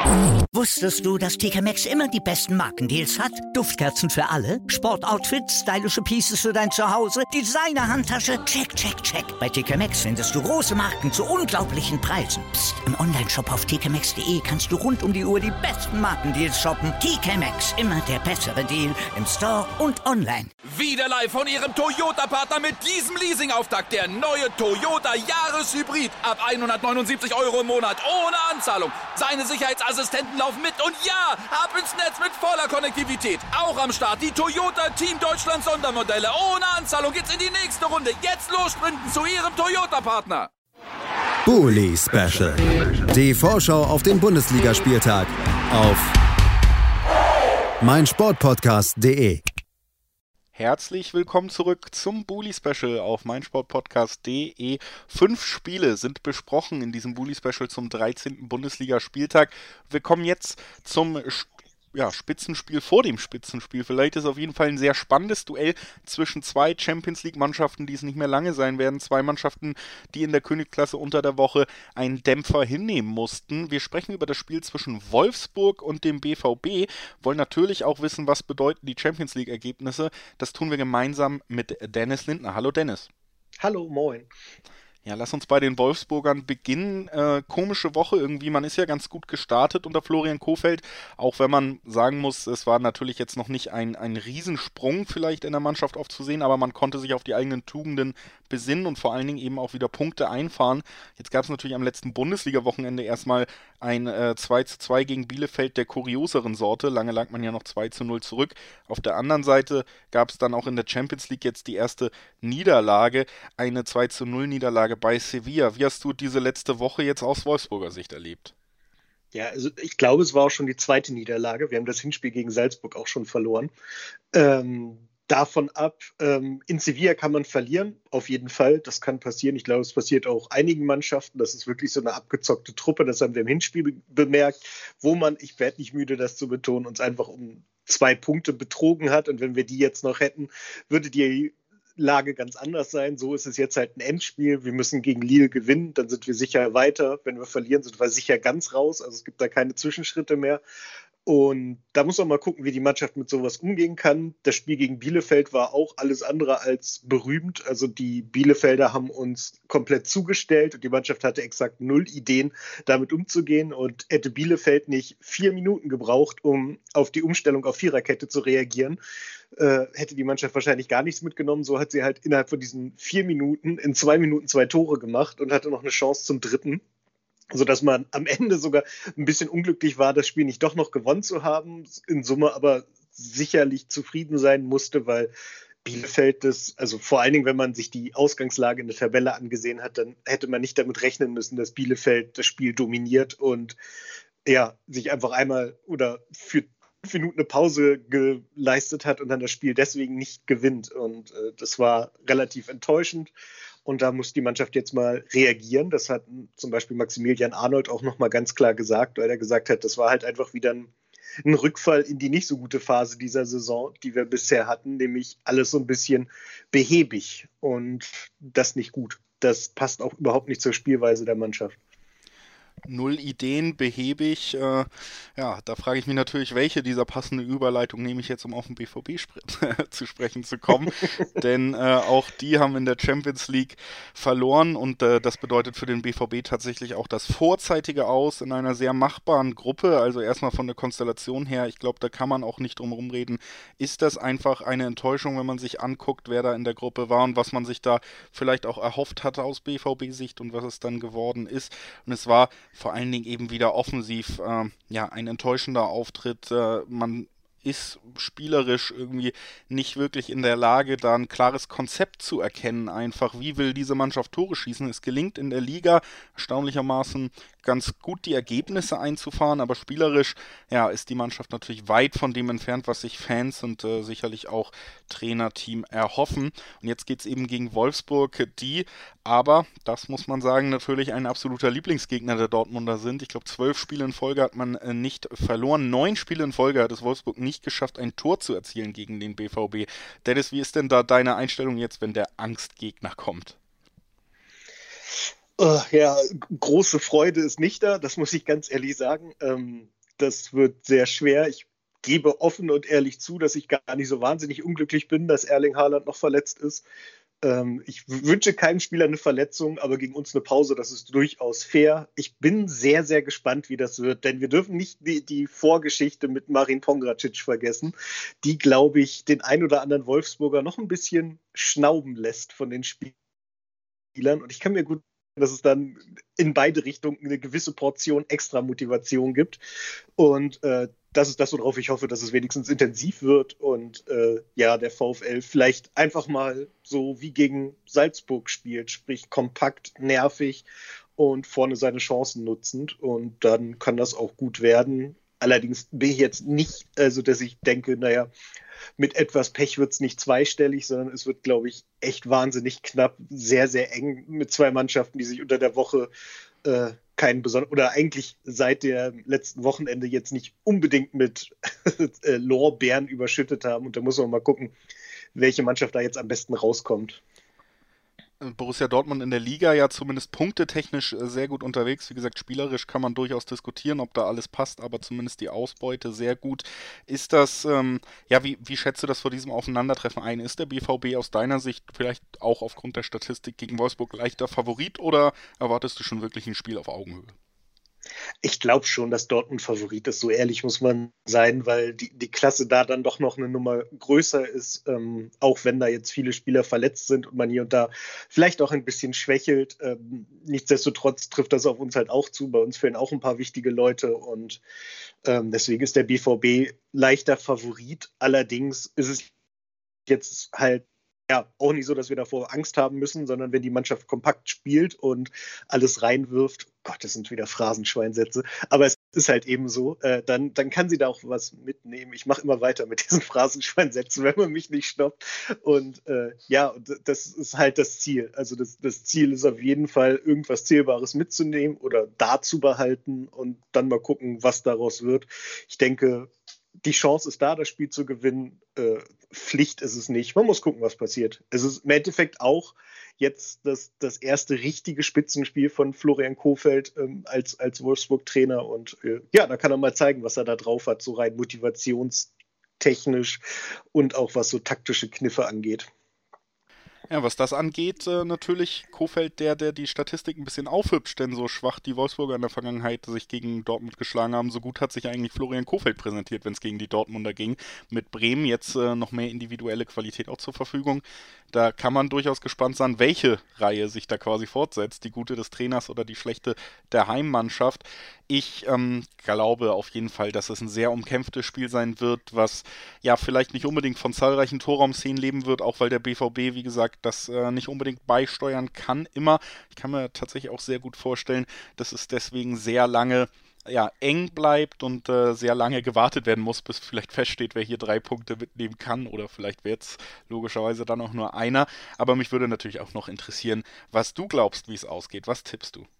Wusstest du, dass TK Maxx immer die besten Markendeals hat? Duftkerzen für alle, Sportoutfits, stylische Pieces für dein Zuhause, Designer-Handtasche, check, check, check. Bei TK Maxx findest du große Marken zu unglaublichen Preisen. Psst. Im Onlineshop auf tkmaxx.de kannst du rund um die Uhr die besten Markendeals shoppen. TK Maxx, immer der bessere Deal im Store und online. Wieder live von Ihrem Toyota-Partner mit diesem Leasing-Auftakt. Der neue Toyota Jahreshybrid. Ab 179 € im Monat. Ohne Anzahlung. Seine Sicherheitsassistenten laufen mit. Und ja, ab ins Netz mit voller Konnektivität. Auch am Start die Toyota Team Deutschland Sondermodelle. Ohne Anzahlung geht's in die nächste Runde. Jetzt los sprinten zu Ihrem Toyota-Partner. Bully Special. Die Vorschau auf den Bundesligaspieltag auf meinsportpodcast.de. Herzlich willkommen zurück zum Bully Special auf meinsportpodcast.de. 5 Spiele sind besprochen in diesem Bully Special zum 13. Bundesligaspieltag. Wir kommen jetzt zum Spitzenspiel vor dem Spitzenspiel. Vielleicht ist auf jeden Fall ein sehr spannendes Duell zwischen 2 Champions-League-Mannschaften, die es nicht mehr lange sein werden. 2 Mannschaften, die in der Königsklasse unter der Woche einen Dämpfer hinnehmen mussten. Wir sprechen über das Spiel zwischen Wolfsburg und dem BVB. Wollen natürlich auch wissen, was bedeuten die Champions-League-Ergebnisse. Das tun wir gemeinsam mit Dennis Lindner. Hallo Dennis. Hallo, moin. Ja, lass uns bei den Wolfsburgern beginnen. Komische Woche irgendwie. Man ist ja ganz gut gestartet unter Florian Kohfeldt, auch wenn man sagen muss, es war natürlich jetzt noch nicht ein Riesensprung vielleicht in der Mannschaft aufzusehen, aber man konnte sich auf die eigenen Tugenden besinnen und vor allen Dingen eben auch wieder Punkte einfahren. Jetzt gab es natürlich am letzten Bundesliga-Wochenende erstmal ein 2:2 gegen Bielefeld der kurioseren Sorte. Lange lag man ja noch 2:0 zurück. Auf der anderen Seite gab es dann auch in der Champions League jetzt die erste Niederlage, eine 2:0 Niederlage bei Sevilla. Wie hast du diese letzte Woche jetzt aus Wolfsburger Sicht erlebt? Ja, also ich glaube, es war auch schon die zweite Niederlage. Wir haben das Hinspiel gegen Salzburg auch schon verloren. Davon ab, in Sevilla kann man verlieren, auf jeden Fall. Das kann passieren. Ich glaube, es passiert auch einigen Mannschaften. Das ist wirklich so eine abgezockte Truppe. Das haben wir im Hinspiel bemerkt, wo man, ich werde nicht müde, das zu betonen, uns einfach um 2 Punkte betrogen hat. Und wenn wir die jetzt noch hätten, würde die Lage ganz anders sein. So ist es jetzt halt ein Endspiel. Wir müssen gegen Lille gewinnen, dann sind wir sicher weiter. Wenn wir verlieren, sind wir sicher ganz raus. Also es gibt da keine Zwischenschritte mehr. Und da muss man mal gucken, wie die Mannschaft mit sowas umgehen kann. Das Spiel gegen Bielefeld war auch alles andere als berühmt. Also die Bielefelder haben uns komplett zugestellt und die Mannschaft hatte exakt 0 Ideen, damit umzugehen. Und hätte Bielefeld nicht 4 Minuten gebraucht, um auf die Umstellung auf Viererkette zu reagieren, hätte die Mannschaft wahrscheinlich gar nichts mitgenommen. So hat sie halt innerhalb von diesen 4 Minuten in 2 Minuten 2 Tore gemacht und hatte noch eine Chance zum 3., sodass man am Ende sogar ein bisschen unglücklich war, das Spiel nicht doch noch gewonnen zu haben, in Summe aber sicherlich zufrieden sein musste, weil Bielefeld also vor allen Dingen, wenn man sich die Ausgangslage in der Tabelle angesehen hat, dann hätte man nicht damit rechnen müssen, dass Bielefeld das Spiel dominiert und ja, sich einfach einmal oder für 5 Minuten eine Pause geleistet hat und dann das Spiel deswegen nicht gewinnt. Und das war relativ enttäuschend. Und da muss die Mannschaft jetzt mal reagieren. Das hat zum Beispiel Maximilian Arnold auch nochmal ganz klar gesagt, weil er gesagt hat, das war halt einfach wieder ein Rückfall in die nicht so gute Phase dieser Saison, die wir bisher hatten, nämlich alles so ein bisschen behäbig und das nicht gut. Das passt auch überhaupt nicht zur Spielweise der Mannschaft. 0 Ideen, behäbig. Da frage ich mich natürlich, welche dieser passende Überleitung nehme ich jetzt, um auf den BVB zu sprechen zu kommen. Denn auch die haben in der Champions League verloren und das bedeutet für den BVB tatsächlich auch das vorzeitige Aus in einer sehr machbaren Gruppe. Also erstmal von der Konstellation her, ich glaube, da kann man auch nicht drum rumreden. Ist das einfach eine Enttäuschung, wenn man sich anguckt, wer da in der Gruppe war und was man sich da vielleicht auch erhofft hatte aus BVB-Sicht und was es dann geworden ist. Und es war vor allen Dingen eben wieder offensiv ein enttäuschender Auftritt. Man ist spielerisch irgendwie nicht wirklich in der Lage, da ein klares Konzept zu erkennen einfach. Wie will diese Mannschaft Tore schießen? Es gelingt in der Liga erstaunlichermaßen ganz gut die Ergebnisse einzufahren, aber spielerisch ist die Mannschaft natürlich weit von dem entfernt, was sich Fans und sicherlich auch Trainerteam erhoffen. Und jetzt geht es eben gegen Wolfsburg, die aber, das muss man sagen, natürlich ein absoluter Lieblingsgegner der Dortmunder sind. Ich glaube, 12 Spiele in Folge hat man nicht verloren. 9 Spiele in Folge hat es Wolfsburg nicht geschafft, ein Tor zu erzielen gegen den BVB. Dennis, wie ist denn da deine Einstellung jetzt, wenn der Angstgegner kommt? Große Freude ist nicht da, das muss ich ganz ehrlich sagen. das wird sehr schwer. Ich gebe offen und ehrlich zu, dass ich gar nicht so wahnsinnig unglücklich bin, dass Erling Haaland noch verletzt ist. Ich wünsche keinem Spieler eine Verletzung, aber gegen uns eine Pause, das ist durchaus fair. Ich bin sehr, sehr gespannt, wie das wird, denn wir dürfen nicht die Vorgeschichte mit Marin Pongracic vergessen, die, glaube ich, den ein oder anderen Wolfsburger noch ein bisschen schnauben lässt von den Spielern. Und ich kann mir gut, dass es dann in beide Richtungen eine gewisse Portion extra Motivation gibt. Und das ist das, worauf ich hoffe, dass es wenigstens intensiv wird und der VfL vielleicht einfach mal so wie gegen Salzburg spielt, sprich kompakt, nervig und vorne seine Chancen nutzend. Und dann kann das auch gut werden. Allerdings bin ich jetzt nicht, also dass ich denke, mit etwas Pech wird es nicht zweistellig, sondern es wird, glaube ich, echt wahnsinnig knapp, sehr, sehr eng mit zwei Mannschaften, die sich unter der Woche keinen besonderen, oder eigentlich seit dem letzten Wochenende jetzt nicht unbedingt mit Lorbeeren überschüttet haben. Und da muss man mal gucken, welche Mannschaft da jetzt am besten rauskommt. Borussia Dortmund in der Liga ja zumindest punktetechnisch sehr gut unterwegs. Wie gesagt, spielerisch kann man durchaus diskutieren, ob da alles passt, aber zumindest die Ausbeute sehr gut. Ist das, wie schätzt du das vor diesem Aufeinandertreffen ein? Ist der BVB aus deiner Sicht vielleicht auch aufgrund der Statistik gegen Wolfsburg leichter Favorit oder erwartest du schon wirklich ein Spiel auf Augenhöhe? Ich glaube schon, dass Dortmund Favorit ist, so ehrlich muss man sein, weil die Klasse da dann doch noch eine Nummer größer ist, auch wenn da jetzt viele Spieler verletzt sind und man hier und da vielleicht auch ein bisschen schwächelt. Nichtsdestotrotz trifft das auf uns halt auch zu. Bei uns fehlen auch ein paar wichtige Leute und deswegen ist der BVB leichter Favorit. Allerdings ist es jetzt halt auch nicht so, dass wir davor Angst haben müssen, sondern wenn die Mannschaft kompakt spielt und alles reinwirft, Gott, das sind wieder Phrasenschweinsätze, aber es ist halt eben so, dann kann sie da auch was mitnehmen. Ich mache immer weiter mit diesen Phrasenschweinsätzen, wenn man mich nicht stoppt. Und das ist halt das Ziel. Also das Ziel ist auf jeden Fall, irgendwas Zählbares mitzunehmen oder da zu behalten und dann mal gucken, was daraus wird. Ich denke, die Chance ist da, das Spiel zu gewinnen. Pflicht ist es nicht. Man muss gucken, was passiert. Es ist im Endeffekt auch jetzt das erste richtige Spitzenspiel von Florian Kohfeldt als Wolfsburg-Trainer. Und da kann er mal zeigen, was er da drauf hat, so rein motivationstechnisch und auch was so taktische Kniffe angeht. Ja, was das angeht, natürlich Kohfeldt, der die Statistik ein bisschen aufhübscht, denn so schwach die Wolfsburger in der Vergangenheit sich gegen Dortmund geschlagen haben, so gut hat sich eigentlich Florian Kohfeldt präsentiert, wenn es gegen die Dortmunder ging. Mit Bremen jetzt noch mehr individuelle Qualität auch zur Verfügung. Da kann man durchaus gespannt sein, welche Reihe sich da quasi fortsetzt, die gute des Trainers oder die schlechte der Heimmannschaft. Ich glaube auf jeden Fall, dass es ein sehr umkämpftes Spiel sein wird, was ja vielleicht nicht unbedingt von zahlreichen Torraumszenen leben wird, auch weil der BVB, wie gesagt, das nicht unbedingt beisteuern kann immer. Ich kann mir tatsächlich auch sehr gut vorstellen, dass es deswegen sehr lange eng bleibt und sehr lange gewartet werden muss, bis vielleicht feststeht, wer hier 3 Punkte mitnehmen kann oder vielleicht wird es logischerweise dann auch nur einer. Aber mich würde natürlich auch noch interessieren, was du glaubst, wie es ausgeht. Was tippst du?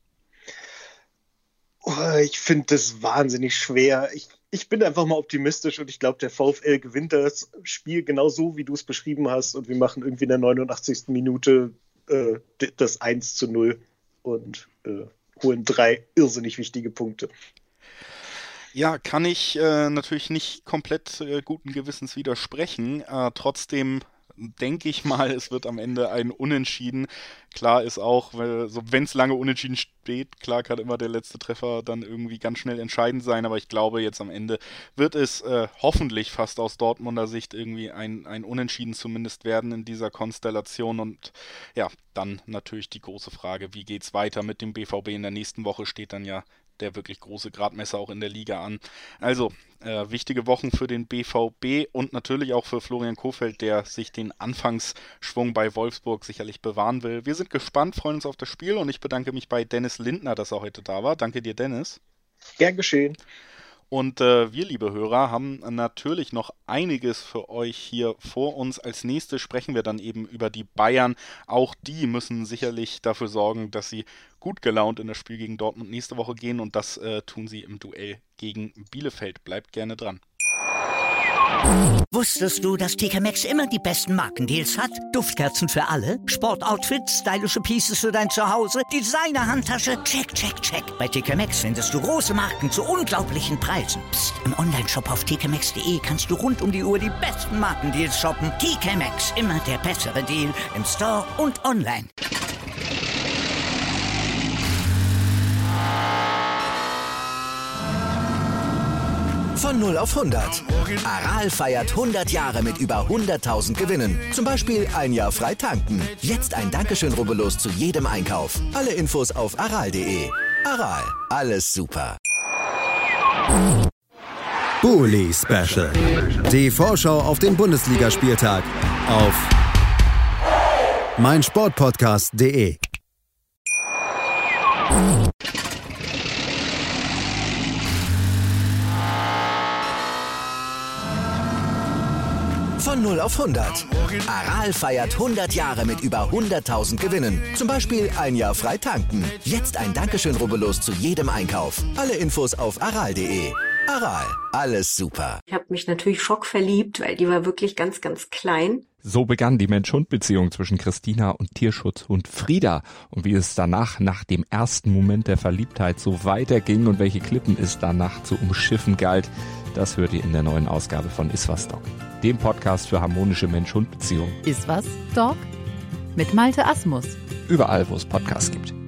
Ich finde das wahnsinnig schwer. Ich bin einfach mal optimistisch und ich glaube, der VfL gewinnt das Spiel genau so, wie du es beschrieben hast und wir machen irgendwie in der 89. Minute das 1:0 und holen 3 irrsinnig wichtige Punkte. Ja, kann ich natürlich nicht komplett guten Gewissens widersprechen. Trotzdem denke ich mal, es wird am Ende ein Unentschieden. Klar ist auch, wenn es lange unentschieden steht, klar kann immer der letzte Treffer dann irgendwie ganz schnell entscheidend sein, aber ich glaube, jetzt am Ende wird es hoffentlich fast aus Dortmunder Sicht irgendwie ein Unentschieden zumindest werden in dieser Konstellation und ja, dann natürlich die große Frage, wie geht's weiter mit dem BVB? In der nächsten Woche steht dann ja der wirklich große Gradmesser auch in der Liga an. Also, wichtige Wochen für den BVB und natürlich auch für Florian Kohfeldt, der sich den Anfangsschwung bei Wolfsburg sicherlich bewahren will. Wir sind gespannt, freuen uns auf das Spiel und ich bedanke mich bei Dennis Lindner, dass er heute da war. Danke dir, Dennis. Gern geschehen. Und wir, liebe Hörer, haben natürlich noch einiges für euch hier vor uns. Als nächstes sprechen wir dann eben über die Bayern. Auch die müssen sicherlich dafür sorgen, dass sie gut gelaunt in das Spiel gegen Dortmund nächste Woche gehen. Und das tun sie im Duell gegen Bielefeld. Bleibt gerne dran. Wusstest du, dass TK Maxx immer die besten Markendeals hat? Duftkerzen für alle, Sportoutfits, stylische Pieces für dein Zuhause, Designer-Handtasche, check, check, check. Bei TK Maxx findest du große Marken zu unglaublichen Preisen. Psst. Im Onlineshop auf tkmaxx.de kannst du rund um die Uhr die besten Markendeals shoppen. TK Maxx, immer der bessere Deal im Store und online. Von 0 auf 100. Aral feiert 100 Jahre mit über 100.000 Gewinnen. Zum Beispiel ein Jahr frei tanken. Jetzt ein Dankeschön, rubbellos zu jedem Einkauf. Alle Infos auf aral.de. Aral, alles super. Bully Special. Die Vorschau auf den Bundesligaspieltag auf meinsportpodcast.de. Von 0 auf 100. Aral feiert 100 Jahre mit über 100.000 Gewinnen. Zum Beispiel ein Jahr frei tanken. Jetzt ein Dankeschön, rubbellos zu jedem Einkauf. Alle Infos auf aral.de. Aral, alles super. Ich habe mich natürlich schockverliebt, weil die war wirklich ganz, ganz klein. So begann die Mensch-Hund-Beziehung zwischen Christina und Tierschutzhund Frieda. Und wie es danach, nach dem ersten Moment der Verliebtheit, so weiterging und welche Klippen es danach zu umschiffen galt, das hört ihr in der neuen Ausgabe von Iswas Dog, dem Podcast für harmonische Mensch-Hund-Beziehungen. Iswas Dog? Mit Malte Asmus. Überall, wo es Podcasts gibt.